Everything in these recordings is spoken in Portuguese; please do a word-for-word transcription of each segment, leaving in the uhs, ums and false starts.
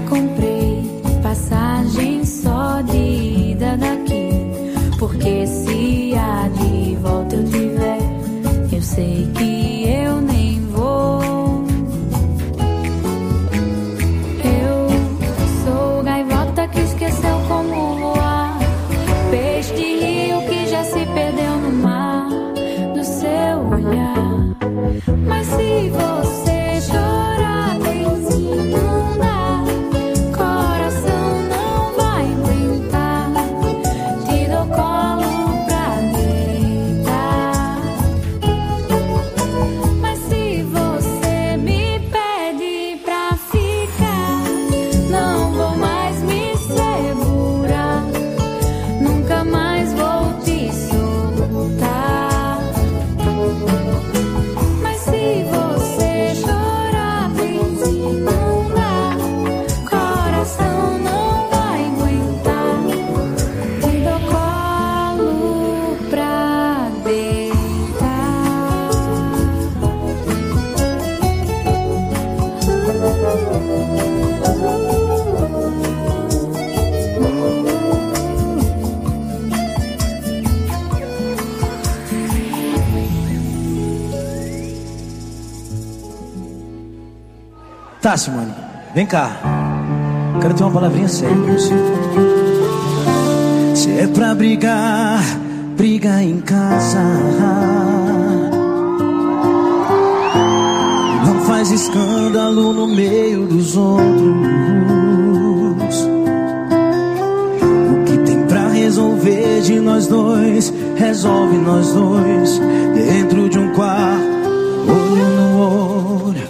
comprei passagem só de ida daqui, porque se a de volta eu tiver, eu sei que eu nem vou. Eu sou gaivota que esqueceu como voar, peixe de rio que já se perdeu no mar, no seu olhar. Mas se você chorar, benzinho, não dá, coração não vai aguentar, te dou colo pra deitar. Mas se você me pede pra ficar, não vou mais me segurar, nunca mais vou te soltar. Mas se você chorar, benzinho, não dá, coração não vai aguentar, te dou colo pra deitar. Tá, Simone, vem cá. Quero ter uma palavrinha séria com você. Se é pra brigar, briga em casa. Não faz escândalo no meio dos outros. O que tem pra resolver de nós dois, resolve nós dois, dentro de um quarto, olho no olho.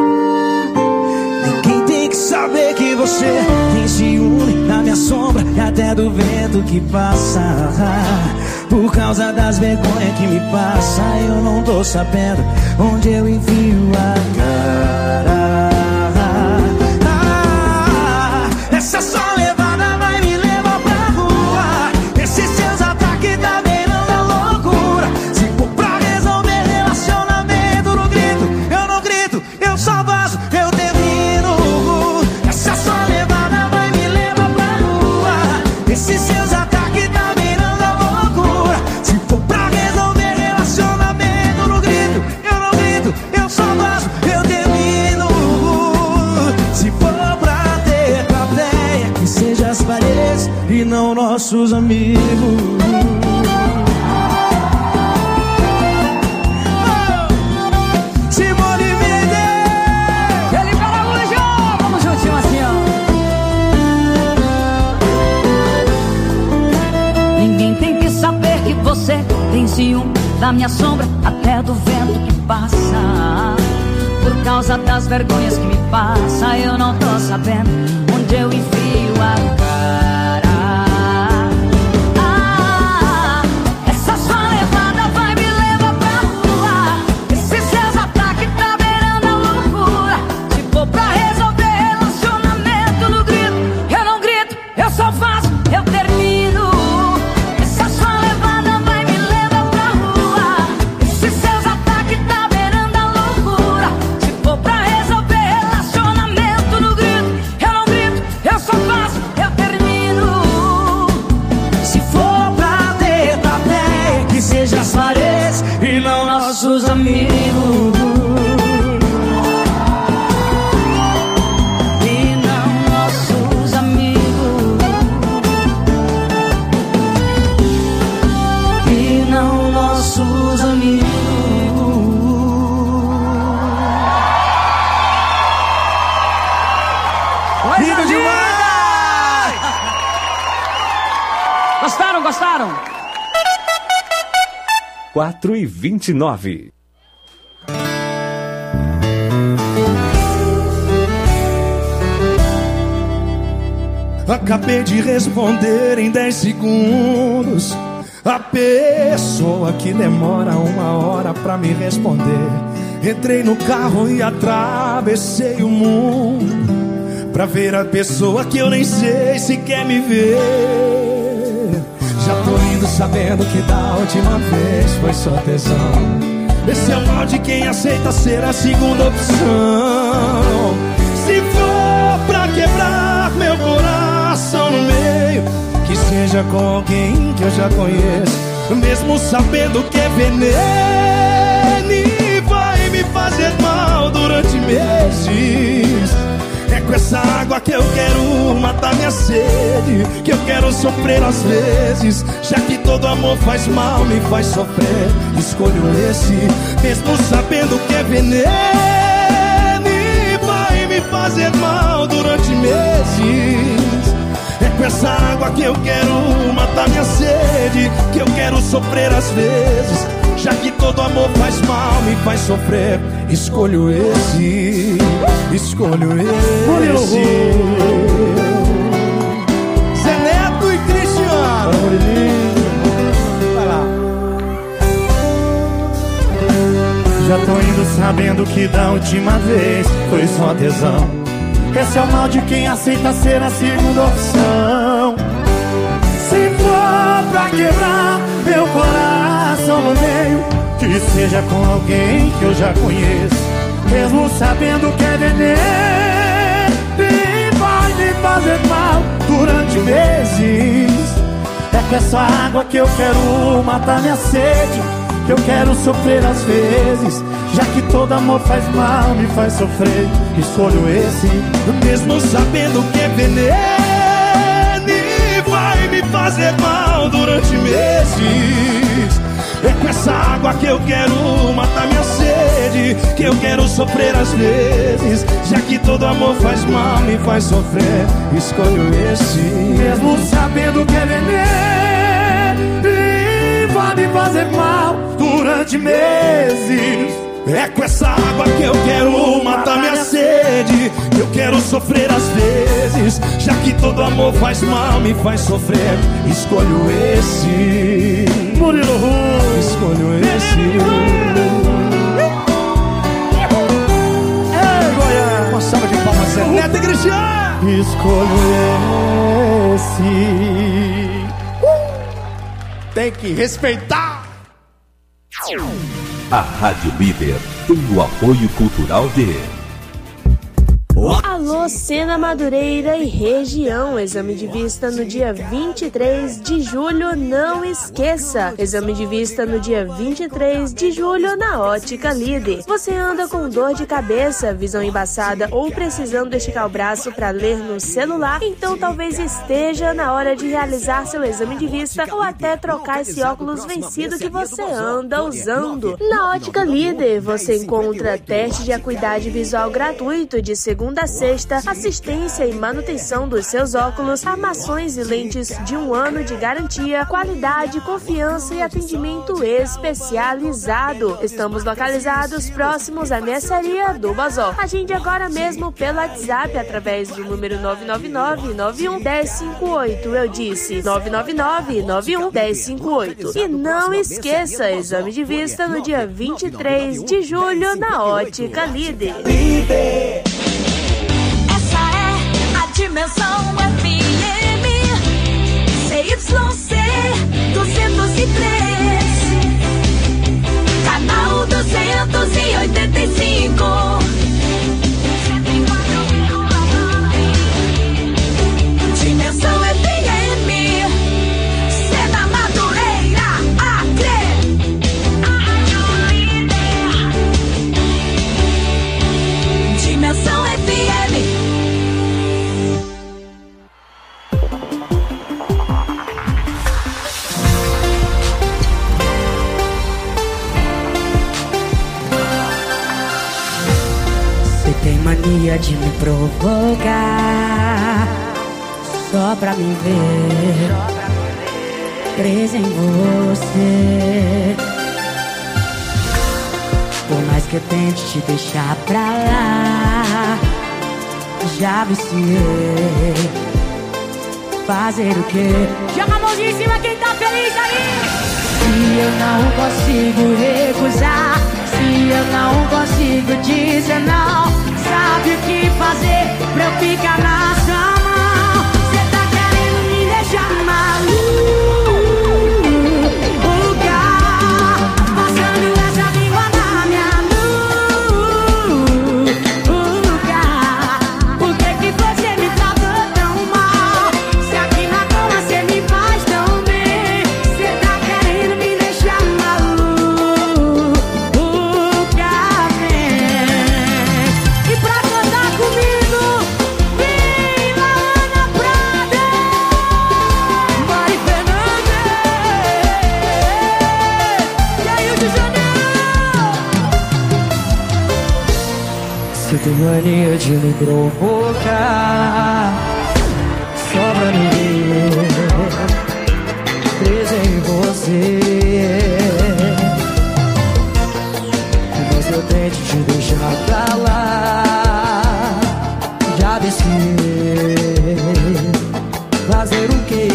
Saber que você tem ciúme da minha sombra e até do vento que passa. Por causa das vergonhas que me passa, eu não tô sabendo onde eu enfio a cara. Ah, essa só levada vai me levar pra rua. Esses seus ataques tá beirando a loucura. Se for pra resolver relacionamento no grito, eu não grito, eu só vazo, eu termino. Esses seus ataques tá virando a loucura. Se for pra resolver relacionamento no grito, eu não grito, eu só vazo, eu termino. Se for pra ter plateia, que seja as paredes e não nossos amigos. Você tem ciúme da minha sombra, até do vento que passa. Por causa das vergonhas que me passa, eu não tô sabendo onde eu enfio a cara. Ah, essa sua levada vai me levar pra rua. Esses seus ataques tá beirando a loucura. Se for pra resolver relacionamento no grito, eu não grito, eu só faço, eu termino. As paredes e não nossos amigos. E não nossos amigos. E não nossos amigos. Lindo demais! Gostaram, gostaram? quatro e vinte e nove. Acabei de responder em dez segundos. A pessoa que demora uma hora pra me responder. Entrei no carro e atravessei o mundo pra ver a pessoa que eu nem sei se quer me ver. Já tô indo sabendo que da última vez foi só tesão. Esse é o mal de quem aceita ser a segunda opção. Se for pra quebrar, esteja com alguém que eu já conheço, mesmo sabendo que é veneno e vai me fazer mal durante meses. É com essa água que eu quero matar minha sede, que eu quero sofrer às vezes, já que todo amor faz mal, me faz sofrer. Escolho esse, mesmo sabendo que é veneno e vai me fazer mal durante meses. É com essa água que eu quero matar minha sede, que eu quero sofrer às vezes, já que todo amor faz mal, me faz sofrer. Escolho esse, escolho esse. Zé Neto e Cristiano. Vai lá. Já tô indo sabendo que da última vez foi só tesão. Esse é o mal de quem aceita ser a segunda opção. Se for pra quebrar meu coração no meio, que seja com alguém que eu já conheço, mesmo sabendo que é veneno e vai me fazer mal durante meses. É com essa água que eu quero matar minha sede, que eu quero sofrer às vezes, já que todo amor faz mal, me faz sofrer. Escolho esse, mesmo sabendo que é veneno e vai me fazer mal durante meses. É com essa água que eu quero matar minha sede, que eu quero sofrer às vezes, já que todo amor faz mal, me faz sofrer. Escolho esse, mesmo sabendo que é veneno e vai me fazer mal durante meses. É com essa água que eu quero matar minha sede, que eu quero sofrer às vezes, já que todo amor faz mal, me faz sofrer. Escolho esse, Murilo Ru. Escolho esse. Ei, Goiás. Uma salva de palmas, Zé Neto e Cristiano. Escolho esse. Tem que respeitar. A Rádio Líder tem o apoio cultural de... Alô, Sena Madureira e região. Exame de vista no dia vinte e três de julho, não esqueça. Exame de vista no dia vinte e três de julho na Ótica Líder. Você anda com dor de cabeça, visão embaçada ou precisando esticar o braço para ler no celular? Então talvez esteja na hora de realizar seu exame de vista ou até trocar esse óculos vencido que você anda usando. Na Ótica Líder você encontra teste de acuidade visual gratuito de segunda a sexta, assistência e manutenção dos seus óculos, armações e lentes de um ano de garantia, qualidade, confiança e atendimento especializado. Estamos localizados próximos à mercearia do Bazó. Agende agora mesmo pelo WhatsApp através do número nove nove nove, nove um, um zero cinco oito. Eu disse nove nove nove, nove um, um zero cinco oito. E não esqueça, exame de vista no dia vinte e três de julho na Ótica Líder. Dimensão F M C Y C duzentos e três, canal duzentos e oitenta e cinco. Dimensão F M, Sena Madureira, Acre. Dimensão F M. Tem mania de me provocar só pra me ver presa em você. Por mais que eu tente te deixar pra lá, já viciei. Fazer o quê? Joga a mãozinha em cima quem tá feliz aí. Se eu não consigo recusar, se eu não consigo dizer não, sabe o que fazer pra eu ficar na sua mão? Cê tá querendo me deixar maluca, passando essa língua na minha nuca. Por que que você me tratou tão mal? Se aqui na cama cê me faz mania de me provocar, só pra me ver preso em você. Mas eu tento te deixar pra lá, já descer, fazer o quê?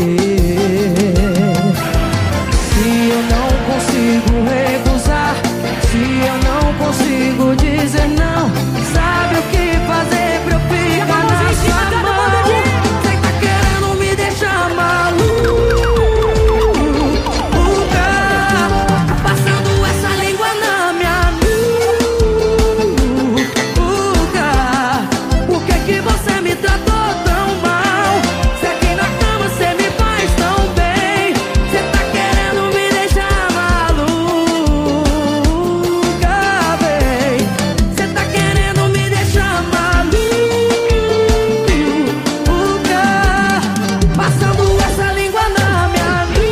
Se eu não consigo recusar, se eu não consigo dizer não, sabe o que fazer pra eu ficar na sua mão? Você tá querendo me deixar maluca, passando essa língua na minha nuca. Por que que você me tratou tão mal? Se aqui na cama você me faz tão bem. Você tá querendo me deixar maluca, bem. Você tá querendo me deixar maluca, passando essa língua na minha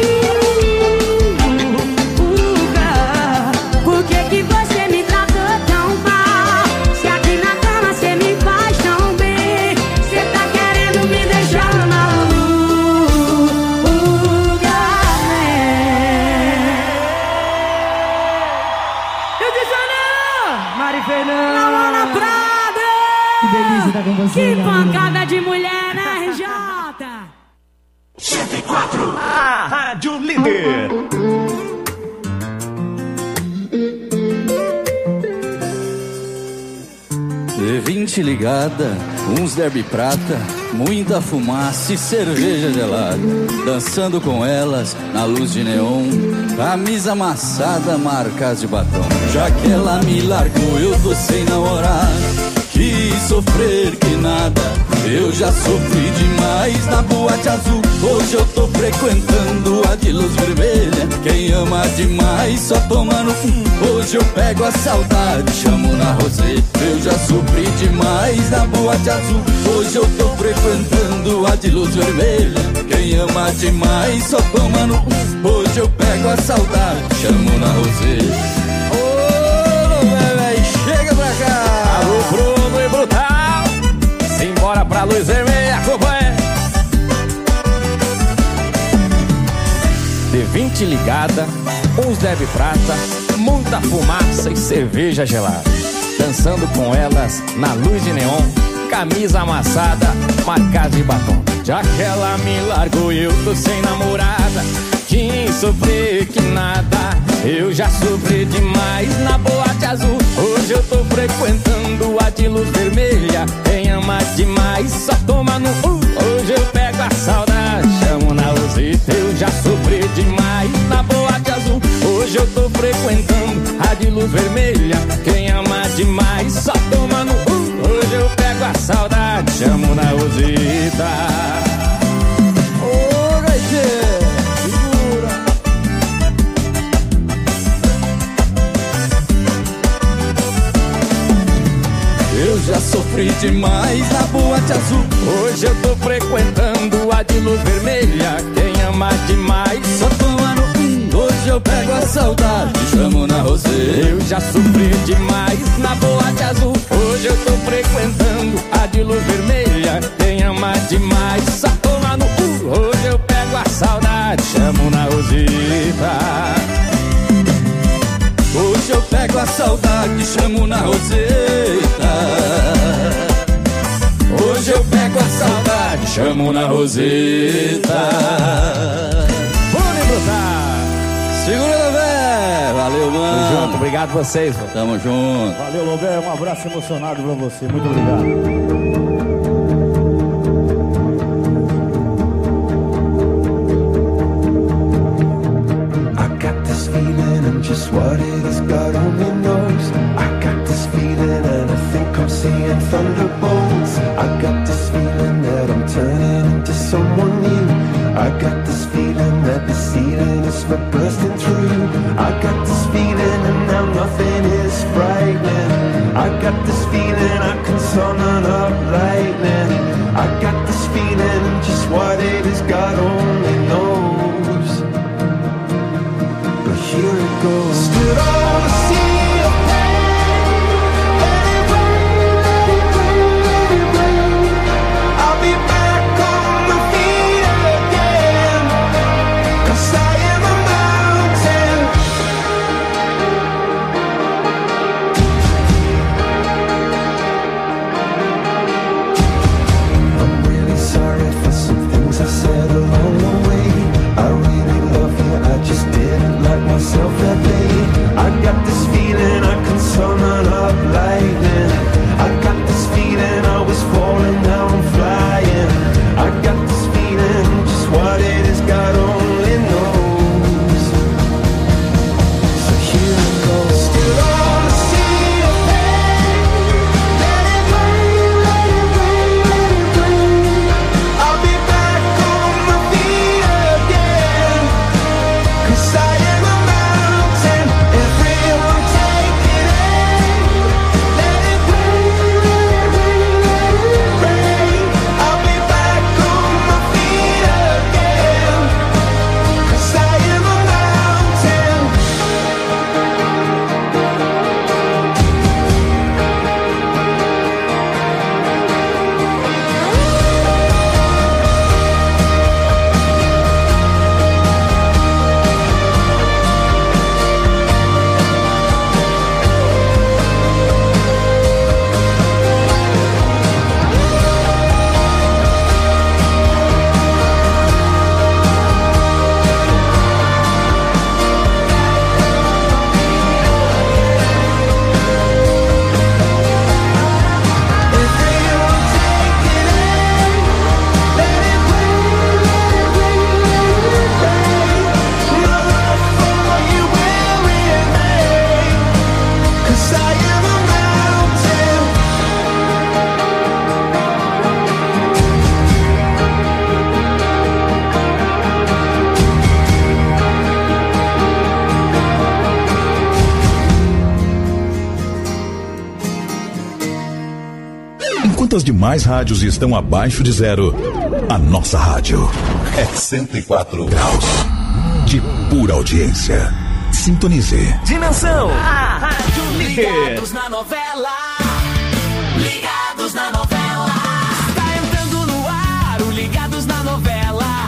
nuca. Por que que você me tratou tão mal? Se aqui na cama você me faz tão bem. Você tá querendo me deixar maluca, eu disse não! Mari Fernanda, Laura Prada. Que delícia tá com você. Que pancada de mulher, né, R J? cento e quatro, a Rádio Líder. E vinte ligada, uns derby prata, muita fumaça e cerveja gelada. Dançando com elas na luz de neon, camisa amassada, marcas de batom. Já que ela me largou, eu tô sem namorar. Quis sofrer que nada, eu já sofri demais na boate azul. Hoje eu tô frequentando a de luz vermelha. Quem ama demais só toma no fim. Hoje eu pego a saudade, chamo na rosé. Eu já sofri demais na boate azul. Hoje eu tô frequentando a de luz vermelha. Quem ama demais só toma no fim. Hoje eu pego a saudade, chamo na rosé. Ô, bebê, chega pra cá. Alô, Bruno e Brutal, simbora pra luz vermelha, acompanha. D vinte ligada, uns deve prata, muita fumaça e cerveja gelada. Dançando com elas na luz de neon, camisa amassada, marcas de batom. Já que ela me largou, eu tô sem namorada. Quis sofrer que nada, eu já sofri demais na boate azul. Hoje eu tô frequentando a de luz vermelha. Quem ama demais só toma no U. Hoje eu pego a saudade, chamo na roseta. Eu já sofri demais na boate azul. Hoje eu tô frequentando a de luz vermelha. Quem ama demais só toma no U. Hoje eu pego a saudade, chamo na roseta. Ô, gaiteiro, segura. Eu já sofri demais na boate azul. Hoje eu tô frequentando a de luz vermelha. Quem ama demais só toma no fim. Hoje eu pego a saudade, chamo na rosé. Eu já sofri demais na boate azul. Hoje eu tô frequentando a de luz vermelha. Quem ama demais só toma no cu. Hoje eu pego a saudade, chamo na roseta. Hoje eu pego a saudade, chamo na roseta. Hoje eu pego a saudade, chamo na roseta. Vamos botar. Segura, Lobé. Valeu, mano. Tamo junto, obrigado a vocês, mano. Tamo junto. Valeu, Lobé. Um abraço emocionado pra você. Muito obrigado. Just what it is, God only knows. I got this feeling and I think I'm seeing thunderbolts. I got this feeling that I'm turning into someone new. I got this feeling that the ceiling is for bursting through. I got this feeling and now nothing is frightening. I got this feeling I can summon up lightning. I got this feeling and just what it is, God only knows. Here it goes. Stood on the sea of pain, and it rained Quantas demais rádios estão abaixo de zero? A nossa rádio é cento e quatro graus de pura audiência. Sintonize. Dimensão, a rádio líder. Ligados na novela. Ligados na novela. Tá entrando no ar o Ligados na novela.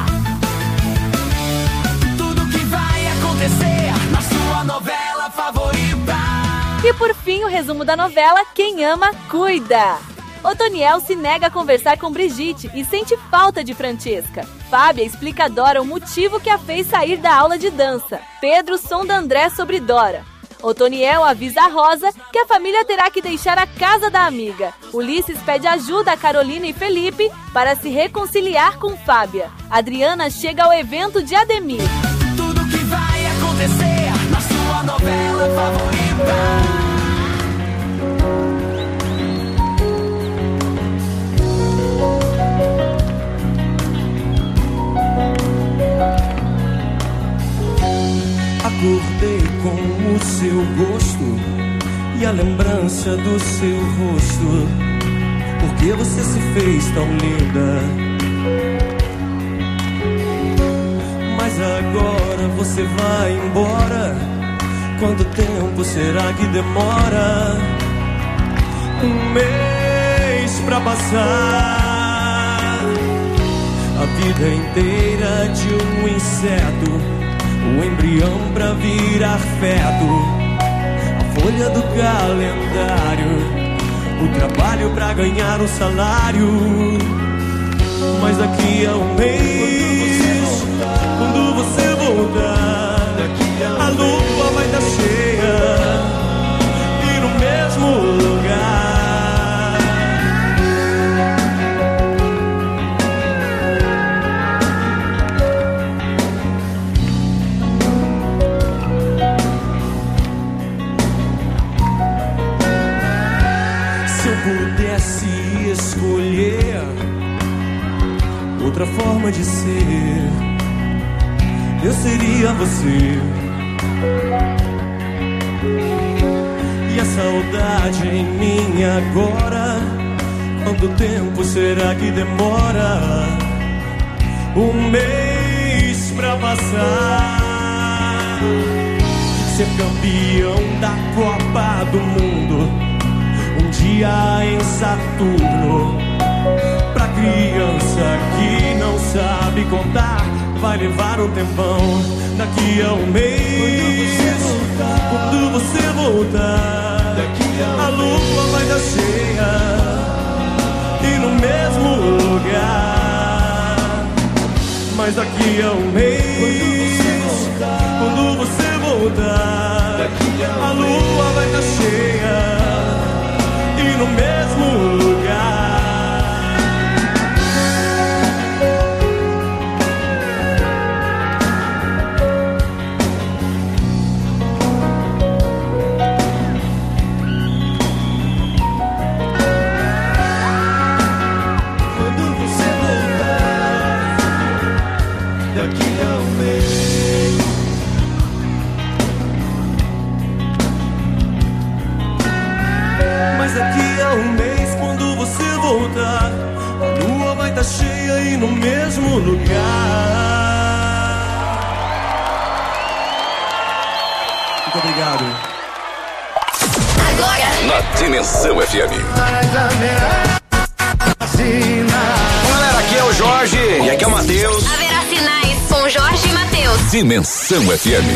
Tudo que vai acontecer na sua novela favorita. E por fim, o resumo da novela Quem Ama, Cuida. Otoniel se nega a conversar com Brigitte e sente falta de Francesca. Fábia explica a Dora o motivo que a fez sair da aula de dança. Pedro sonda André sobre Dora. Otoniel avisa a Rosa que a família terá que deixar a casa da amiga. Ulisses pede ajuda a Carolina e Felipe para se reconciliar com Fábia. Adriana chega ao evento de Ademir. Tudo que vai acontecer na sua novela favorita. Acordei com o seu gosto e a lembrança do seu rosto. Por que você se fez tão linda? Mas agora você vai embora. Quanto tempo será que demora? Um mês pra passar a vida inteira de um inseto. O embrião pra virar feto, a folha do calendário, o trabalho pra ganhar um salário. Mas daqui a um mês, quando você voltar, a lua vai estar cheia e no mesmo lugar. Pudesse escolher outra forma de ser, eu seria você. E a saudade em mim agora, quanto tempo será que demora? Um mês pra passar, ser campeão da Copa do Mundo. Um dia em Saturno, pra criança que não sabe contar, vai levar um tempão. Daqui a um mês, quando você voltar, a lua vai estar cheia e no mesmo lugar. Mas daqui a um mês, quando você voltar, a lua vai estar cheia e no mesmo lugar. Quando você voltar, daqui a um mês. Mas daqui a um mês, quando você voltar, a lua vai estar cheia e no mesmo lugar. Muito obrigado. Agora, na Dimensão F M. Galera, aqui é o Jorge e aqui é o Matheus. Haverá sinais com Jorge e Matheus. Dimensão F M.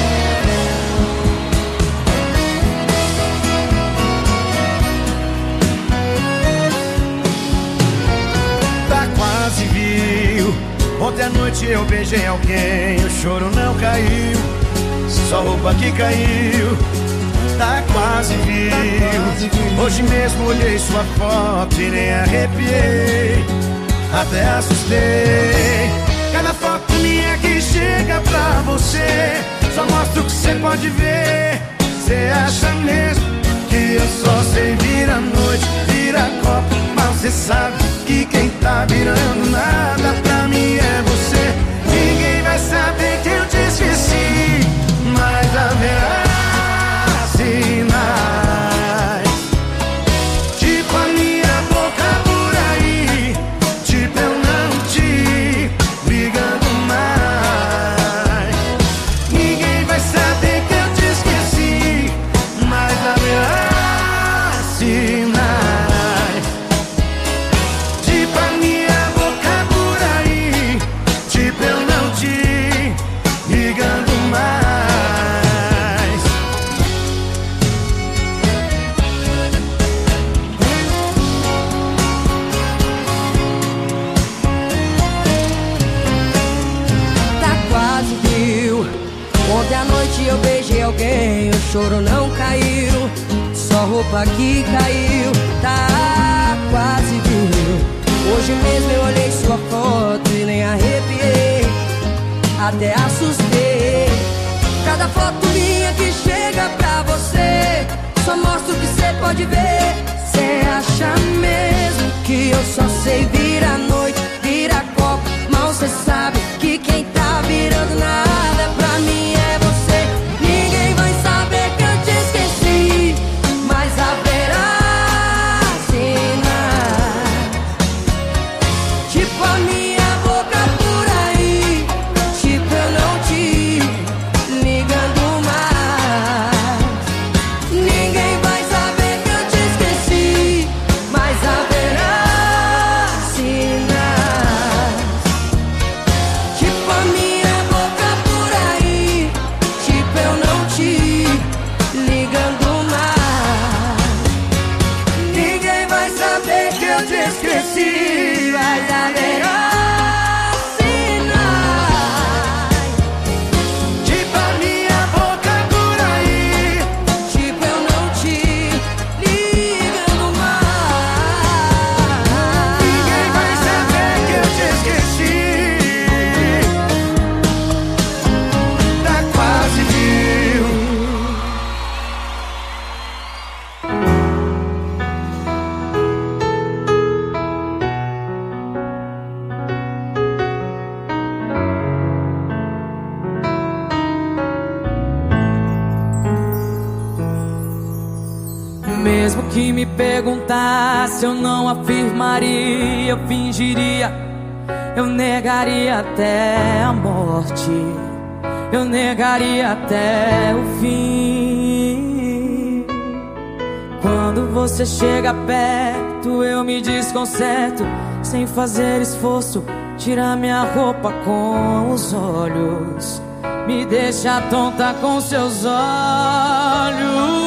Ontem à noite eu beijei alguém, o choro não caiu, só roupa que caiu, tá quase viu. Hoje mesmo olhei sua foto e nem arrepiei, até assustei. Cada foto minha que chega pra você, só mostra o que você pode ver. Você acha mesmo que eu só sei virar noite, virar copo, mas você sabe que quem tá virando nada pra mim é você. Ninguém vai saber que eu te esqueci, mas haverá sinais, tipo a minha boca. alguém, o choro não caiu, só roupa que caiu, tá quase viu. Hoje mesmo eu olhei sua foto e nem arrepiei, até assustei. Cada foto minha que chega pra você só mostra o que cê pode ver. Cê acha mesmo que eu só sei virar noite, virar copo? Mal cê sabe que quem tá virando nada pra mim é você. Ninguém vai saber que eu te esqueci, mas haverá sinais, tipo a minha boca por aí, tipo eu não te ligando mais. Ninguém vai saber que eu te esqueci, mas haverá sinais, tipo a minha boca por aí, tipo eu não te ligando mais. Ninguém vai saber que eu te esqueci, mas haverá sinais, tipo a minha boca por aí, tipo eu não te ligando mais. Ninguém vai saber que eu te esqueci, tá quase viu. Mesmo que me perguntasse, eu não afirmaria, eu fingiria, eu negaria até a morte, eu negaria até o fim. Quando você chega perto, eu me desconcerto, sem fazer esforço, tira minha roupa com os olhos, me deixa tonta com seus olhos.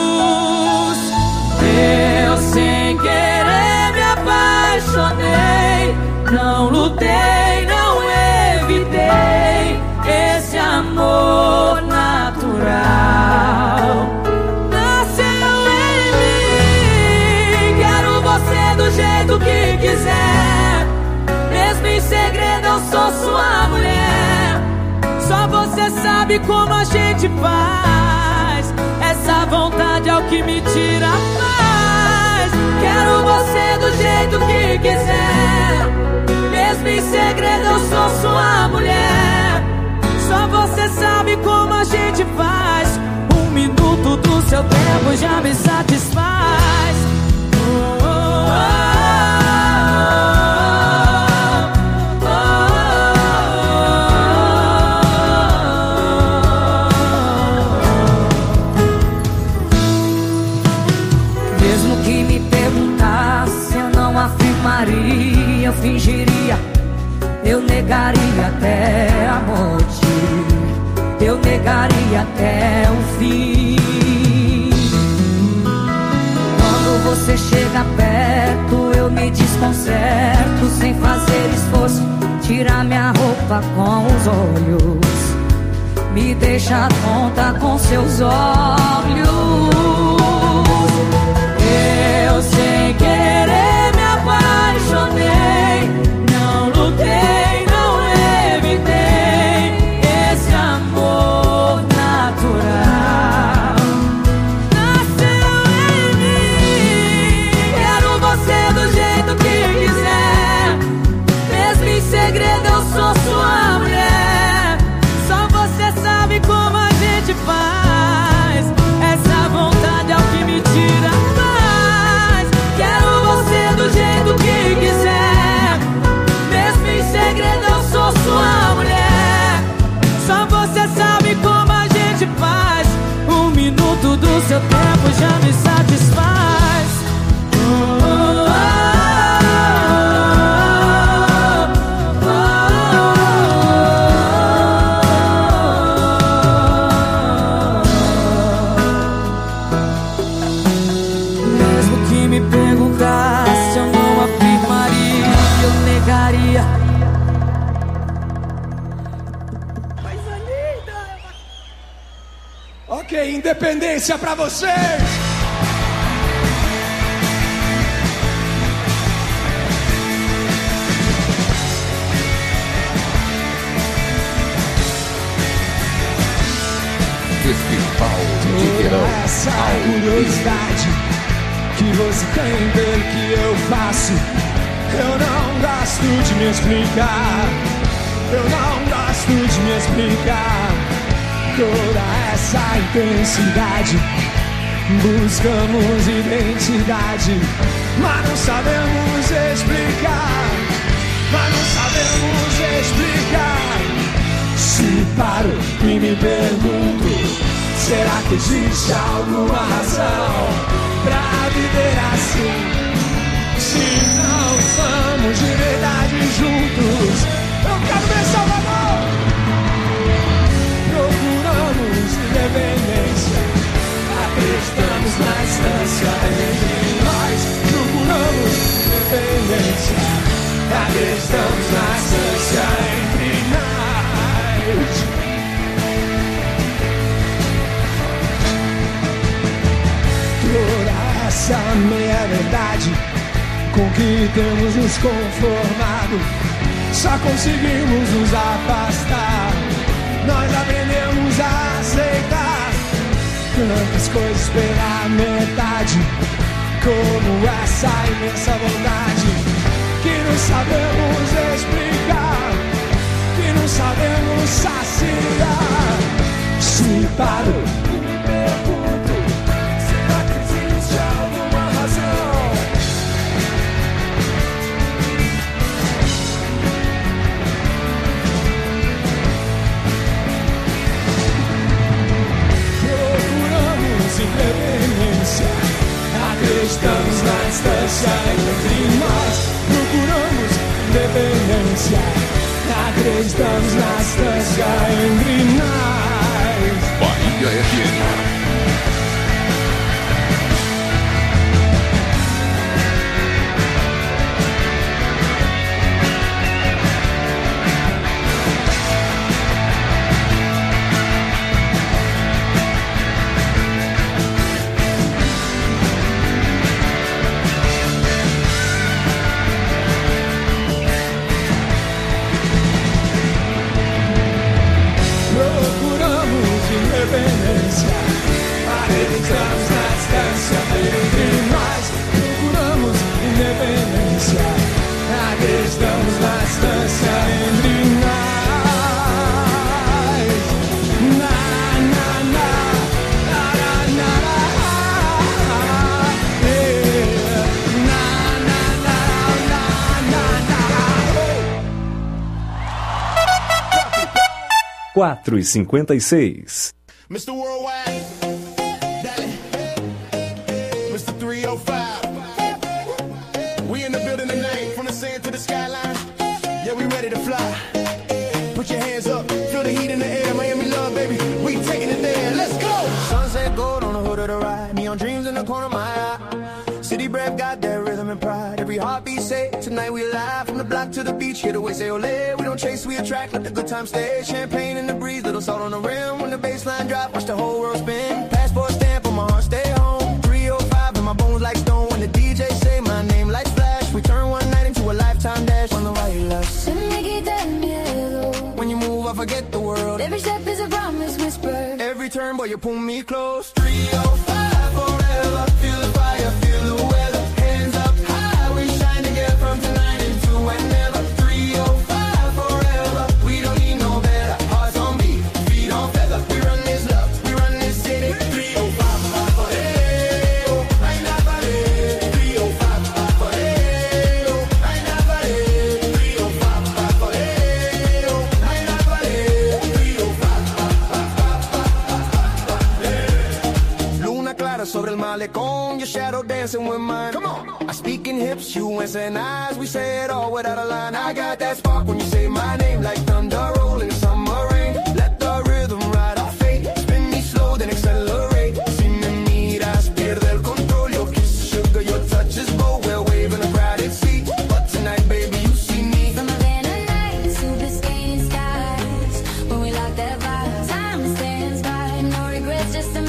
Eu sem querer me apaixonei, não lutei, não evitei esse amor natural. Nasceu em mim, quero você do jeito que quiser, mesmo em segredo eu sou sua mulher. Só você sabe como a gente faz, essa vontade é o que me tira a paz. Quero você do jeito que quiser, mesmo em segredo eu sou sua mulher. Só você sabe como a gente faz, um minuto do seu tempo já me satisfaz. Oh, oh, oh. Eu fingiria, eu negaria até a morte, eu negaria até o fim. Quando você chega perto, eu me desconcerto, sem fazer esforço, tira minha roupa com os olhos, me deixa tonta com seus olhos. Eu sem querer me apaixonei, não lutei, não evitei esse amor natural. Nasceu em mim, quero você do jeito que quiser, mesmo em segredo eu sou sua mulher. Só você sabe como a gente faz, essa vontade é o que me tira a paz. Quero você do jeito que quiser, mesmo em segredo eu sou sua mulher. Só você sabe como a gente faz, um minuto do seu tempo já me satisfaz. Oh, oh, oh, oh, oh. Mesmo que me perguntasse, eu não afirmaria, eu negaria. Ok. Ok, independência pra vocês! Festival de Verão. Essa curiosidade que você tem pelo que eu faço, eu não gosto de me explicar. Eu não gosto de me explicar. Toda essa intensidade, buscamos identidade, mas não sabemos explicar. Mas não sabemos explicar. Se paro e me pergunto, será que existe alguma razão pra viver assim? Se não somos de verdade juntos, eu quero ver Salvador. Procuramos independência, acreditamos na distância entre nós. Procuramos independência, acreditamos na distância entre nós. Toda essa meia-verdade com que temos nos conformado, só conseguimos nos afastar. Nós aprendemos a aceitar tantas coisas pela metade, como essa imensa vontade que não sabemos explicar, que não sabemos saciar. Se paro e me pergunto, será que existe alguma razão? Procuramos independência, acreditamos na distância entre nós. Procuramos independência, acreditamos na distância entre nós. Bahia F M. Independência, acreditamos na distância entre nós. Procuramos independência, acreditamos na distância entre nós. Na, na, na, na, na, na, yeah. Na, na, na, na, na, na. quatro e cinquenta e seis. Mister Worldwide, Dale, Mister three oh five. We in the building tonight, from the sand to the skyline. Yeah, we ready to fly. Put your hands up, feel the heat in the air. Miami love, baby, we taking it there. Let's go. Sunset gold on the hood of the ride. Neon dreams in the corner of my eye. City breath got that rhythm and pride. Every heartbeat say, tonight we alive. From the block to the beach, here the way say ole. We don't chase, we attract, let the good time stay. Champagne in the breeze, little salt on the rim. When the baseline drop, watch the whole world spin. Passport stamp on my heart, stay home. three oh five and my bones like stone. When the D J say my name, lights flash. We turn one night into a lifetime dash. On the right, left. Se me quita el miedo. When you move, I forget the world. Every step is a promise whisper. Every turn, boy, you pull me close. three oh five forever. Feel the fire, feel the weather. Hands up high, we shine together from tonight into whenever. three oh five forever. We don't need no better. Hearts on beat, feet on feather. We run this love, we run this city. three oh five forever. I never did. three oh five forever. I never did. three oh five forever. I never did. three oh five. Luna clara sobre el malecón. Your shadow dancing with mine. Come on. I speak in hips, you answer eyes. We say it all without a line. I got that spark when you say my name, like thunder rolling summer rain. Let the rhythm ride our fate. Spin me slow, then accelerate. Si me miras, pierde el control. Your kiss, sugar, your touch is gold. We're waving a crowded seat, but tonight, baby, you see me. From Havana nights to Biscayne skies, when we lock that vibe, time stands by. No regrets, just a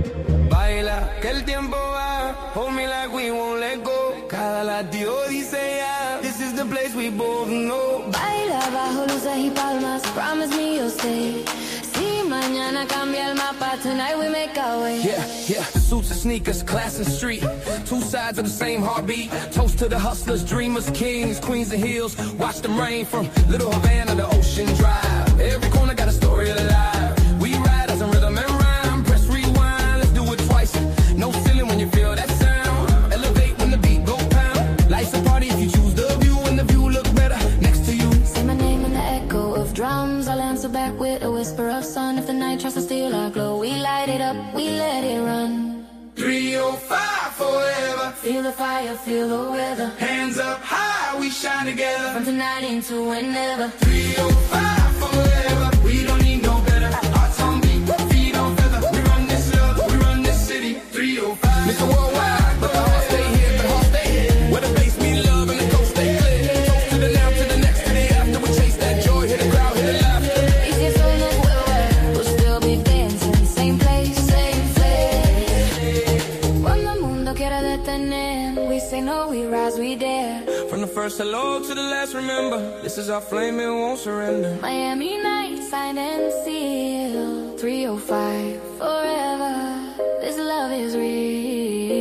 Baila, que el tiempo va. Hold me like we won't let go. Cada latido dice ya. This is the place we both know. Baila bajo luces y palmas. Promise me you'll stay. Si mañana cambia el mapa, tonight we make our way. Yeah, yeah. The suits and sneakers, class and street. Two sides of the same heartbeat. Toast to the hustlers, dreamers, kings, queens and hills. Watch them rain from Little Havana to Ocean Drive. Every corner got a story alive. We ride as a rhythm and rhyme. Press rewind, let's do it twice. No ceiling when you feel that sound. Elevate when the beat go pound. Life's a party if you choose the view, and the view look better next to you. Say my name in the echo of drums. I'll answer back with a whisper of sun. If the night tries to steal our glow, we light it up, we let it run. three oh five forever. Feel the fire, feel the weather. Hands up high, we shine together. From tonight into whenever. three oh five forever. We don't need no better. Hearts on beat, feet on feather. We run this love, we run this city. three oh five. Mister Worldwide, but the heart stay here, but the heart stay here. Where the bass meet love and the coast stay clear. Toast to the now, to the next, to the after. We chase that joy, hit the crowd, hit the laughter. Easy as soon as we're away, we'll still be dancing. Same place, same place. Cuando el mundo quiere detener, we say no, we rise, we dare. From the first hello to the last, remember, this is our flame, it won't surrender. Miami nights, signed and sealed. three oh five forever. This love is real.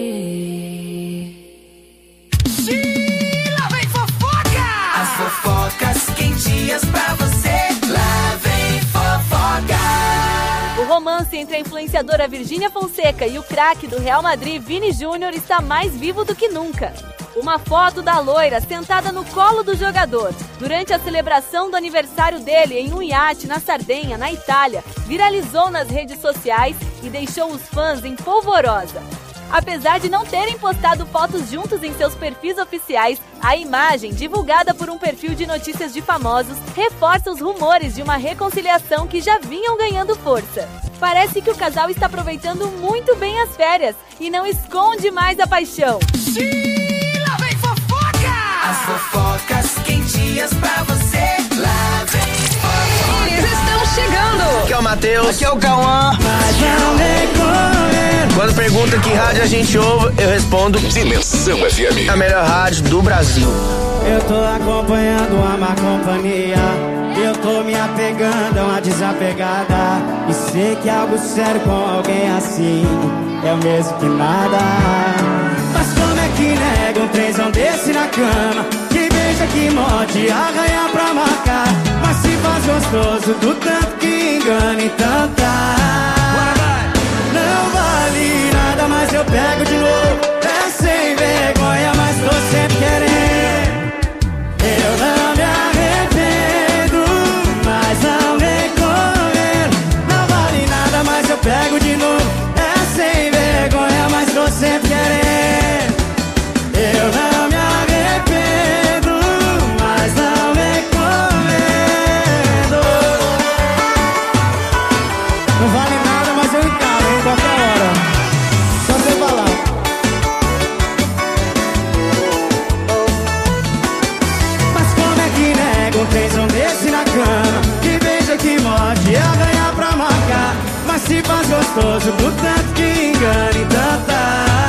Sheila vem fofoca! As fofocas quentinhas pra você. Lá vem fofoca! O romance entre a influenciadora Virgínia Fonseca e o craque do Real Madrid, Vini Júnior, está mais vivo do que nunca. Uma foto da loira sentada no colo do jogador durante a celebração do aniversário dele em um iate na Sardenha, na Itália, viralizou nas redes sociais e deixou os fãs em polvorosa. Apesar de não terem postado fotos juntos em seus perfis oficiais, a imagem, divulgada por um perfil de notícias de famosos, reforça os rumores de uma reconciliação que já vinham ganhando força. Parece que o casal está aproveitando muito bem as férias e não esconde mais a paixão. Sheila vem fofoca! As fofocas quentinhas pra você. Lá vem fofoca! Eles estão chegando! Aqui é o Matheus. Aqui é o Cauã. Quando perguntam que rádio a gente ouve, eu respondo Dimensão F M. A melhor rádio do Brasil. Eu tô acompanhando a má companhia. Eu tô me apegando a uma desapegada. E sei que algo sério com alguém assim é o mesmo que nada. Mas como é que nega um trenzão desse na cama? Que beija, que morde, arranha pra marcar. Mas se faz gostoso do tanto que engana e tanta. Não vale nada, mas eu pego de novo. É sem vergonha, mas tô sempre querendo. Eu não me arrependo, mas não recomendo. Não vale nada, mas eu pego de novo. É sem vergonha, mas tô sempre querendo. Eu não me arrependo, mas não recomendo. Não vale nada, mas eu encaro em qualquer hora. Só você falar. Mas como é que nega um trenzão desse na cama? Que beija, que morde, arranha pra marcar. Mas se faz gostoso do tanto que engana e tanta.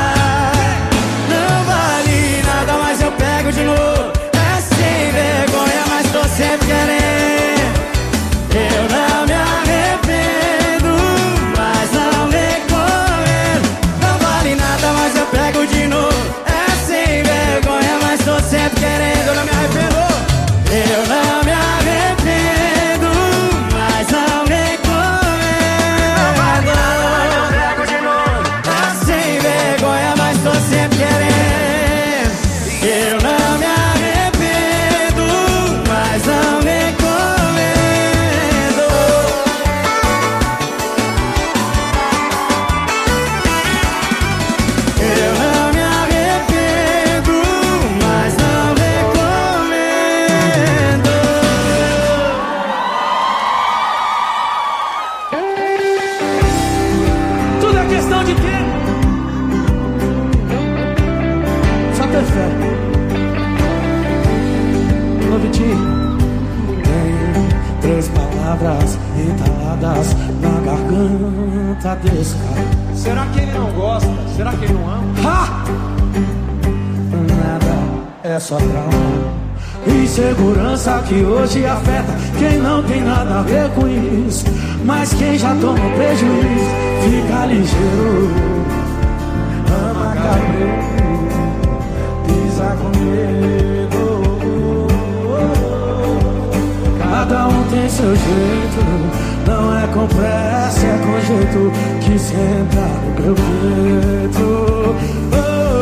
Não vale nada, mas eu pego de novo. É sem vergonha, mas tô sempre querendo. Eu não me arrependo, mas não recomendo. Não vale nada, mas eu pego de novo. É sem vergonha, mas tô sempre querendo. Eu não me arrependo. Eu não me arrependo, mas não recomendo. Não vale nada, mas eu pego de novo. É sem vergonha, mas tô sempre querendo. Eu não me arrependo, mas não recomendo. Eu não me arrependo, mas não recomendo. Tudo é questão de tempo. Só ter fé. Ô Vitinho. Tem três palavras entaladas na garganta desse cara. Será que Será que ele não ama? Ha! Nada, é só trauma. Insegurança que hoje afeta quem não tem nada a ver com isso. Mas quem já tomou prejuízo, fica ligeiro. Ama cabreiro, pisa com medo. Cada um tem seu jeito, não é com pressa, é com jeito que senta no meu peito. Oh,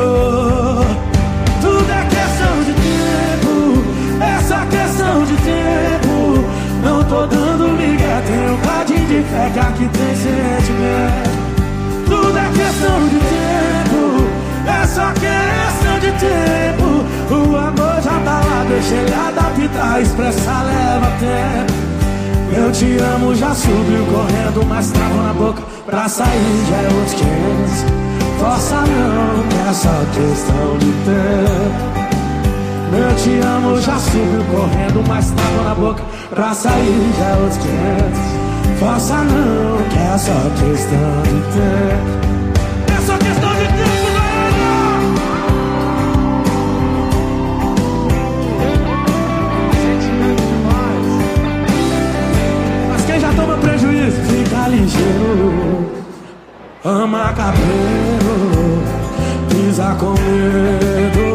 tudo é questão de tempo, essa questão de tempo. Não tô dando migué, tenho um cadinho de fé que aqui tem sentimento. Tudo é questão de tempo, é só questão de tempo. O amor já tá lá, deixa ele adaptar, expressar leva tempo. Eu te amo já subiu correndo, mas trava na boca pra sair já é outros quinhentos. Força não, que é só questão de tempo. Eu te amo já subiu correndo, mas trava na boca pra sair já é outros quinhentos. Força não, que é só questão de tempo. É só questão de tempo, galera! Sentimento demais. Mas quem já toma prejuízo, fica ligeiro. Ama cabreiro, pisa com medo.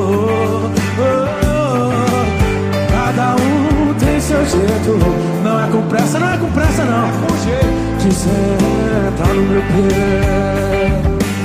Cada um tem seu jeito. Não é com pressa, não é com pressa não. É com jeito que senta no meu pé.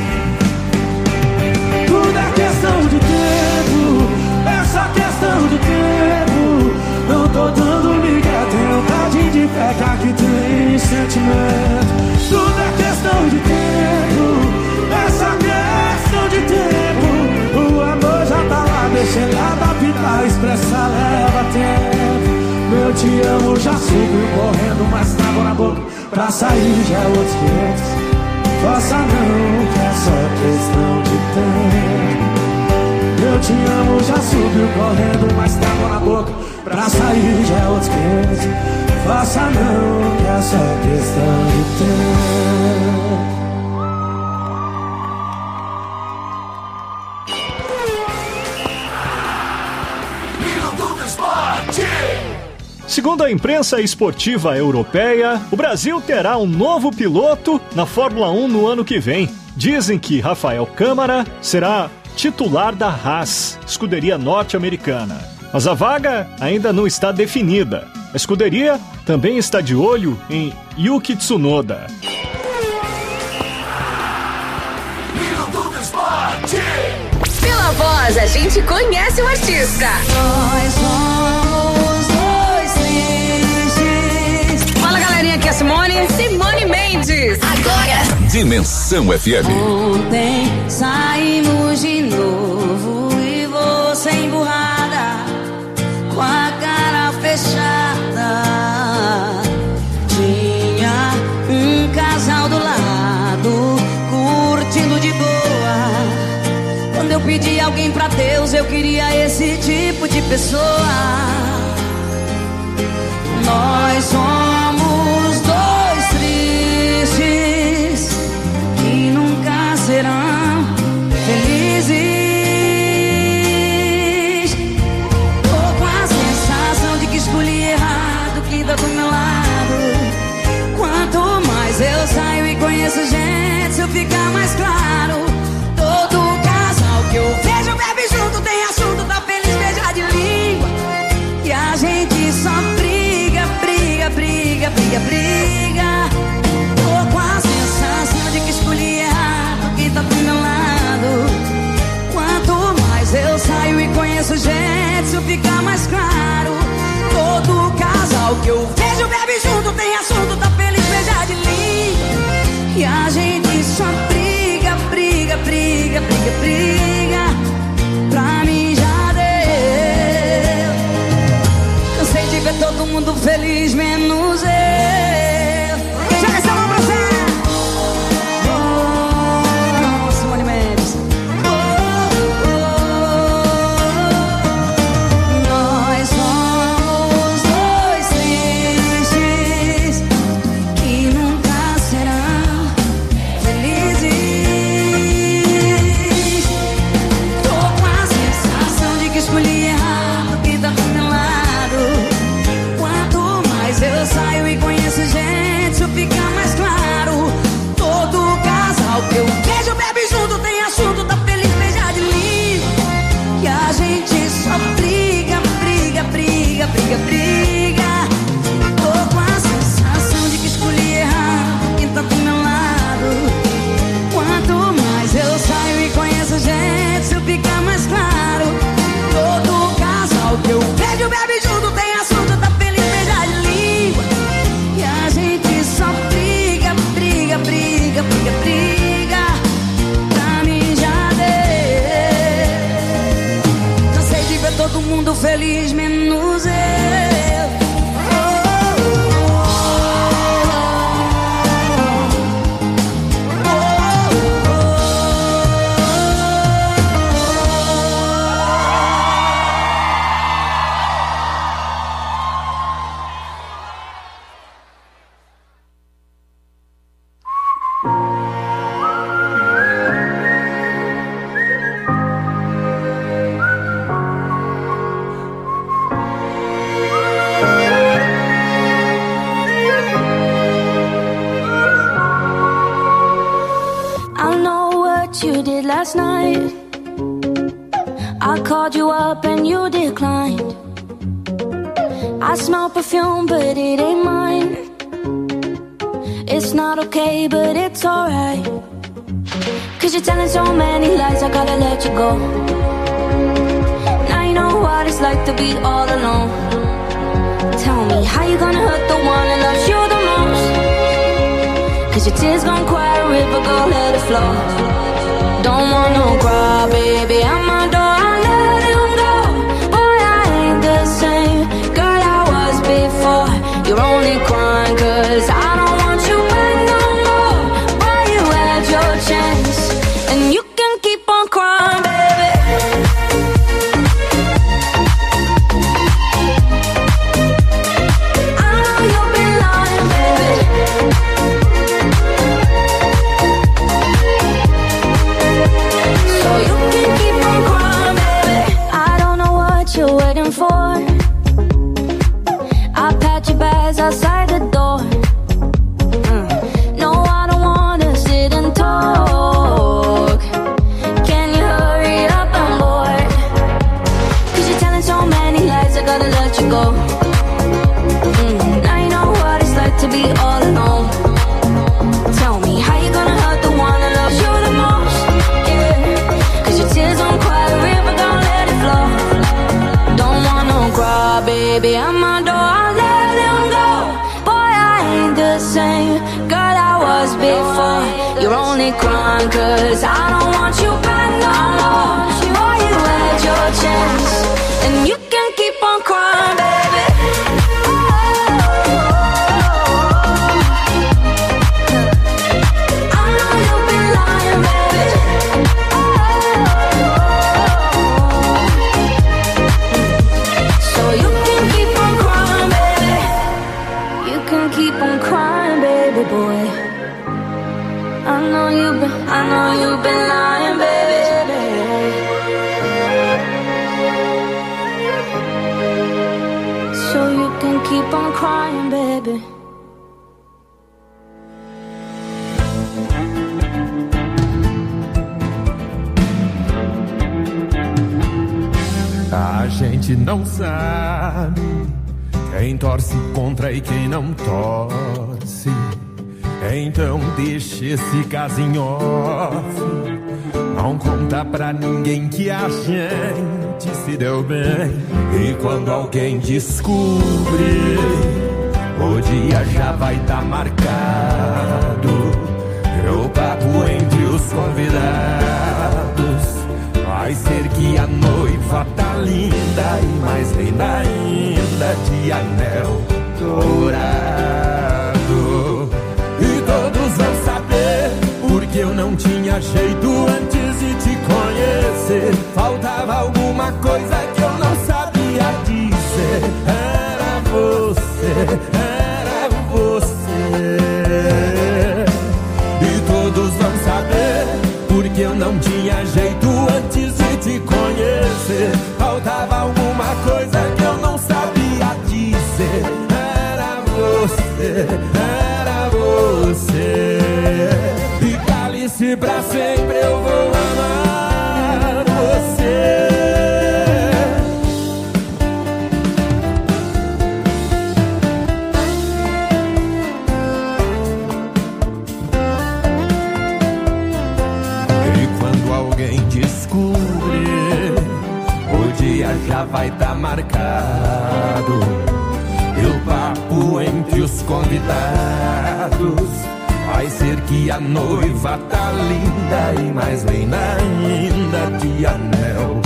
Tudo é questão de tempo, essa questão de tempo. Não tô dando migué, tenho um cadinho de fé que aqui tem sentimento. Tudo é questão de tempo, essa questão de tempo. O amor já tá lá, deixa ele adaptar, expressar leva tempo. Eu te amo já subiu correndo, mas trava na boca pra sair já é outros quinhentos. Força não, que é só questão de tempo. Eu te amo já subiu correndo, mas trava na boca pra sair já é outros quinhentos. Força não, que é só questão de tempo. Segundo a imprensa esportiva europeia, o Brasil terá um novo piloto na Fórmula um no ano que vem. Dizem que Rafael Câmara será titular da Haas, escuderia norte-americana. Mas a vaga ainda não está definida. A escuderia também está de olho em Yuki Tsunoda. Pela voz, a gente conhece o artista. Nós somos dois tristes. Fala, galerinha, aqui é a Simone. Simone Mendes. Agora. Dimensão F M. Ontem saímos de novo e você emburrada, com a cara fechada. Tinha um casal do lado, curtindo de boa. Quando eu pedi alguém pra Deus, eu queria esse tipo de pessoa. Nós somos dois tristes que nunca serão felizes. Tô com a sensação de que escolhi errado quem tá do meu lado. Quanto mais eu saio e conheço gente, se eu ficar mais claro. Todo casal que eu vejo bebe junto, tem assunto, tá feliz, beija de língua. E a gente só briga, briga, briga, briga, briga. Tô com a sensação de que escolhi errado quem tá do meu lado. Quanto mais eu saio e conheço gente, se eu ficar mais claro. Todo casal que eu vejo bebe junto, tem assunto, tá feliz, beija de língua. E a gente só briga, briga, briga, briga, briga. Pra mim já deu. Cansei de ver todo mundo feliz, menos eu. Joga essa mão pra você. Oh, Simone Mendes. Oh, oh, oh. Nós somos dois tristes que nunca serão felizes. what you did last night. I called you up and you declined. I smell perfume but it ain't mine. It's not okay but it's alright. Cause you're telling so many lies, I gotta let you go. Now you know what it's like to be all alone. Tell me, how you gonna hurt the one that loves you the most? Cause your tears gon' quiet a river, go let it flow. Don't want no cry, baby, I'm my door, I let him go. Boy, I ain't the same girl I was before. You're only crying cause I don't want you back no more. Boy, you had your chance and you can keep on crying, baby. I know you've been lying, baby. So you can keep on crying, baby. I don't know what you're waiting for. I'll pat your bags outside the door. Mm. No, I don't wanna sit and talk. Can you hurry up, I'm bored. Cause you're telling so many lies, I gotta let you go. Mm. Now you know what it's like to be all alone. Tell me, how you gonna hurt the one that loves you the most? Yeah. Cause your tears don't cry, the river don't let it flow. Don't want no cry, baby, I'm my door, I let him go. Boy, I ain't the same girl I was before. You're only crying cause I don't want you back no more. Boy, you had your chance and you can keep on crying, baby. I know you've been lying, baby. So you can keep on crying, baby. You can keep on crying, baby boy. I know you've been, I know you've been lying, baby. So you can keep on crying, baby. A gente não sabe quem torce contra e quem não torce. Então deixa esse caso em off. Não conta pra ninguém que a gente se deu bem. E quando alguém descobre, o dia já vai tá marcado. Eu papo entre os convidados. Vai ser que a noiva tá linda e mais linda ainda de anel dourado. E todos vão saber porque eu não tinha jeito antes de te conhecer. Faltava alguma coisa que eu não sabia dizer. Era você, era você. E todos vão saber porque eu não tinha jeito antes de te conhecer. Faltava alguma coisa que eu não sabia dizer. Era você, era você. E cale-se pra sempre, eu vou amar você. Já vai tá marcado. E o papo entre os convidados vai ser que a noiva tá linda e mais linda ainda de anel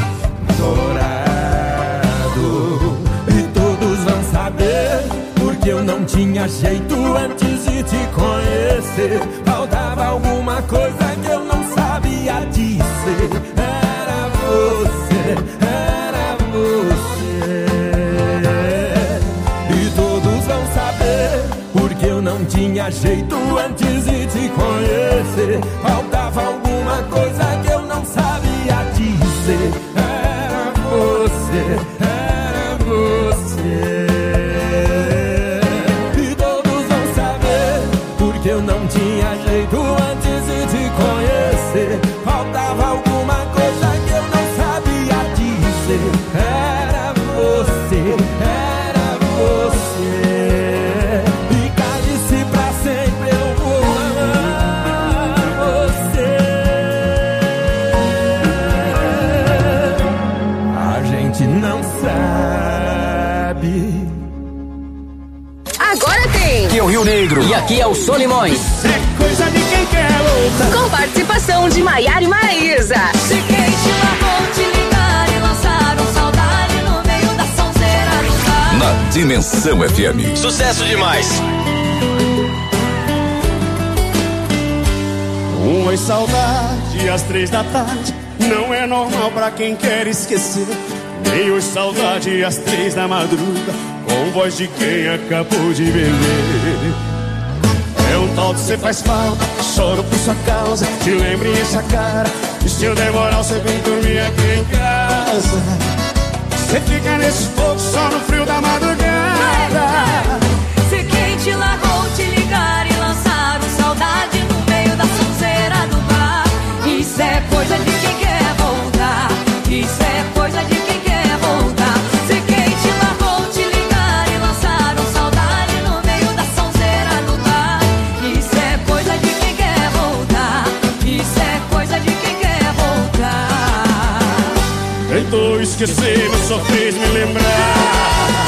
dourado. E todos vão saber porque eu não tinha jeito antes de te conhecer. Faltava alguma coisa que eu não sabia dizer. Era você, era você. E todos vão saber porque eu não tinha jeito antes de te conhecer. Faltava alguma coisa que eu não sabia dizer. Era você, era você. E todos vão saber porque eu não tinha jeito antes de te conhecer. Faltava E aqui é o Solimões. Isso é coisa de quem quer voltar. Com participação de Maiara e Maraísa. Se quem te largou te ligar e lançaram saudade no meio da sonzeira do bar. Na Dimensão F M. Sucesso demais. Uma saudade às três da tarde não é normal pra quem quer esquecer. Nem hoje saudade às três da madruga, com voz de quem acabou de beber. É um tal de cê faz falta, choro por sua causa, te lembro e enche a cara. E se eu demorar você vem dormir aqui em casa. Cê fica nesse fogo só no frio da madrugada. Se quem te largou te ligar e lançaram saudade no meio da sonzeira do bar. Isso é coisa de quem quer voltar. Isso é coisa de quem quer voltar. Se quem te largou te ligar e lançaram saudade no meio da sonzeira do bar. Isso é coisa de quem quer voltar. Isso é coisa de quem quer voltar. Tentou esquecer, mas só fez me lembrar.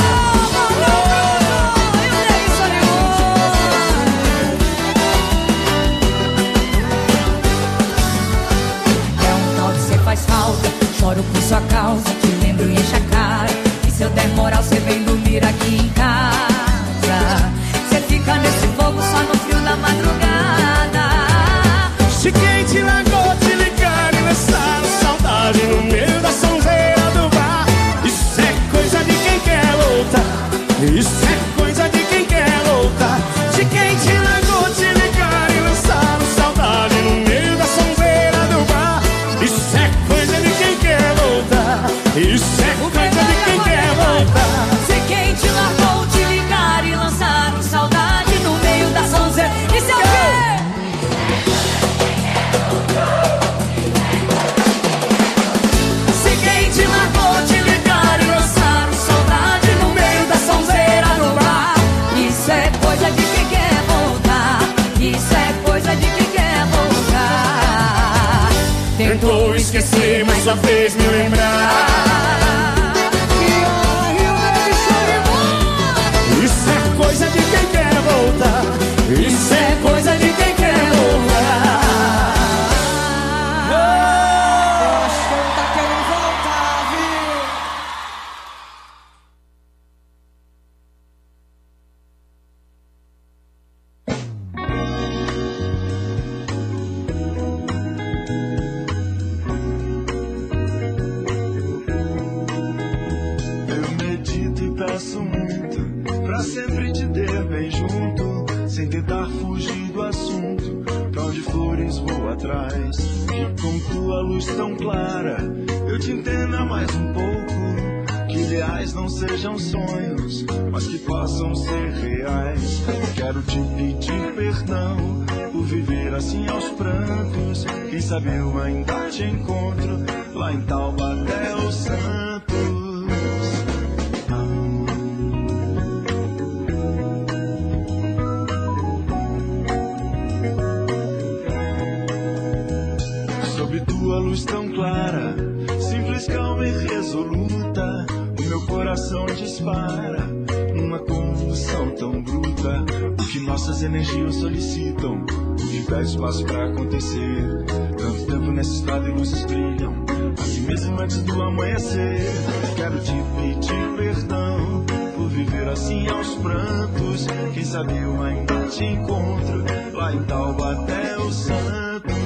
Choro por sua causa, te lembro e enche a cara. E se eu der moral, cê vem dormir aqui em casa. Cê fica nesse fogo só no frio da madrugada. Se quem te largou te ligar e lançaram saudade no meio da sonzeira do bar. Isso é coisa de quem quer voltar. Isso é coisa de quem quer voltar. Se quem te largou te ligar e lançaram saudade no meio da sonzeira do bar. Isso é coisa de quem quer voltar. Isso é coisa de quem quer voltar. Se quem te largou te ligar e lançaram saudade no meio da sonzeira. Isso é o quê? Se quem te largou te ligar e lançaram saudade no meio da sonzeira do bar. Isso é coisa de quem quer voltar. Isso é coisa de quem quer voltar. Tentou esquecer, mas só fez me lembrar. Isso é coisa de quem quer voltar. Isso é coisa de quem quer voltar. Eu acho que ele tá querendo voltar, viu? Eu medito e peço muito pra sempre te ter bem junto, sem tentar fugir do assunto. Pra onde flores vou atrás, que com tua luz tão clara eu te entenda mais um pouco. Que ideais não sejam sonhos, mas que possam ser reais. Quero te pedir perdão por viver assim aos prantos. Quem sabe eu ainda te encontro lá em Taubaté ou Santos. Sob tua luz tão clara, simples, calma e resoluta, o meu coração dispara numa convulsão tão bruta. O que nossas energias solicitam, o que dá espaço pra acontecer. Tanto tempo nessa estrada e luzes brilham, assim mesmo antes do amanhecer. Quero te pedir perdão por viver assim aos prantos. Quem sabe eu ainda te encontro lá em Taubaté ou Santos.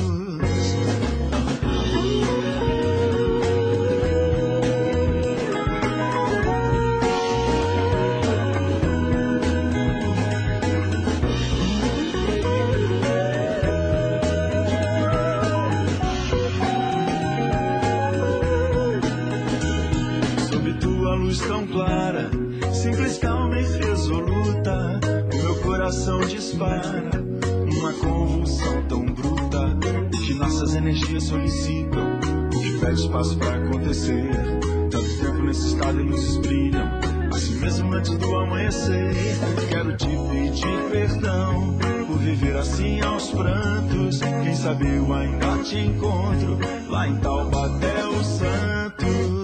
Luz tão clara, simples, calma e resoluta, o meu coração dispara numa convulsão tão bruta. O que nossas energias solicitam, o que pede espaço pra acontecer. Tanto tempo nesse estado e luzes brilham, assim mesmo antes do amanhecer. Quero te pedir perdão por viver assim aos prantos. Quem sabe eu ainda te encontro lá em Taubaté ou Santos.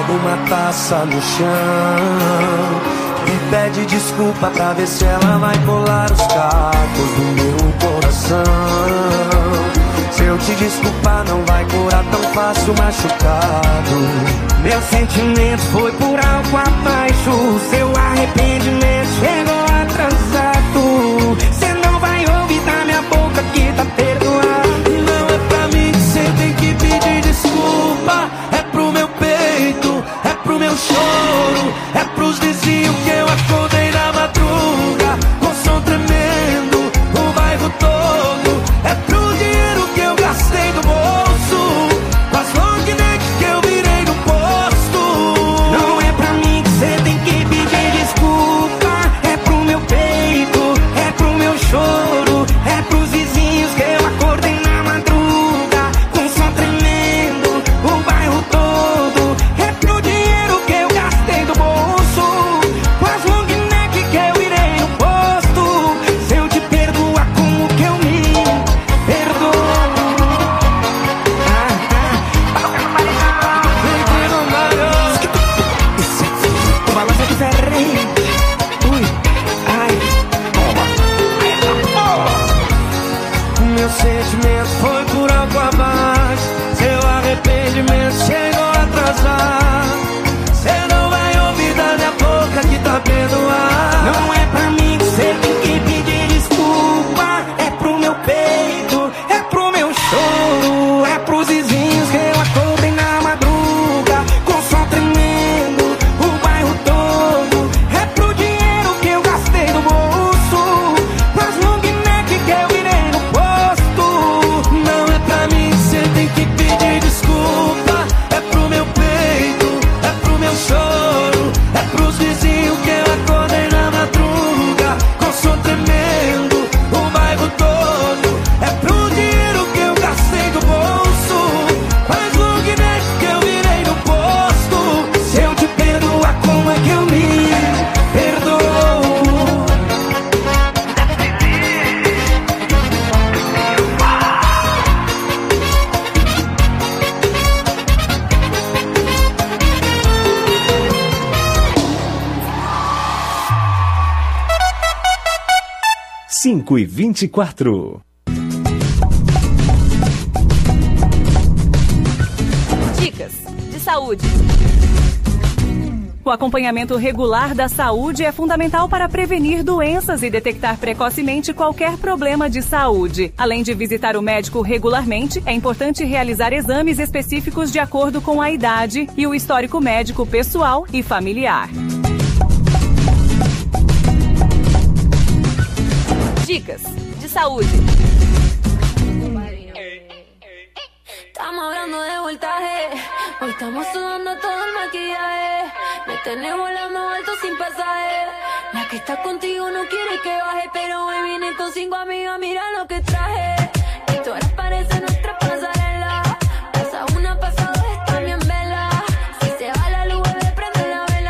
joga uma taça no chão e pede desculpa pra ver se ela vai colar os cacos do meu coração. Se eu te desculpar não vai curar tão fácil machucado. Meu sentimento foi por algo abaixo. Seu arrependimento chegou atrasado. Cê não vai ouvir da minha boca que tá perdoado. Não é pra mim que cê tem que pedir desculpa. É pro meu peito, é pro meu choro, é pros vizinhos que eu acordei na madruga com som tremendo, o bairro todo. É pro dinheiro que eu gastei do bolso, com as long neck que eu virei no posto. Não é pra mim que cê tem que pedir desculpa. É pro meu peito, é pro meu choro, é pros vizinhos que eu acordei na madruga com som tremendo, o bairro todo. É pro dinheiro que eu gastei do bolso, com as long neck que eu virei no posto. Se eu te perdoar, como que eu me perdoo? Ah, ah. Vem que não malhou. O balanço é diferente. Ui, ai, meu sentimento foi por algo abaixo. Seu arrependimento chegou atrasado. Cê não vai ouvir da minha boca que tá perdoado. Não é pra mim que cê tem que pedir desculpa. É pro meu peito, é pro meu choro, é pros vizinhos que eu acordei na madruga com som tremendo, o bairro todo. É pro dinheiro que eu gastei do bolso, com as long neck que eu virei no posto. Não é pra mim que cê tem que pedir desculpa. É pro meu peito, é pro meu choro, é pros vizinhos que eu acordei na madruga com som tremendo, o bairro todo. É pro dinheiro que eu gastei do bolso, com as long neck que eu virei no posto. Se eu te perdoar, como é que eu me perdoo? cinco e vinte e quatro. Dicas de saúde. O acompanhamento regular da saúde é fundamental para prevenir doenças e detectar precocemente qualquer problema de saúde. Além de visitar o médico regularmente, é importante realizar exames específicos de acordo com a idade e o histórico médico pessoal e familiar. Dicas de saúde. Estamos hablando de voltaje, hoy estamos sudando todo el maquillaje. Me tenés volando alto sin pasaje. La que está contigo no quiere que baje, pero hoy vine con cinco amigas, mira lo que traje. Esto ahora parece nuestra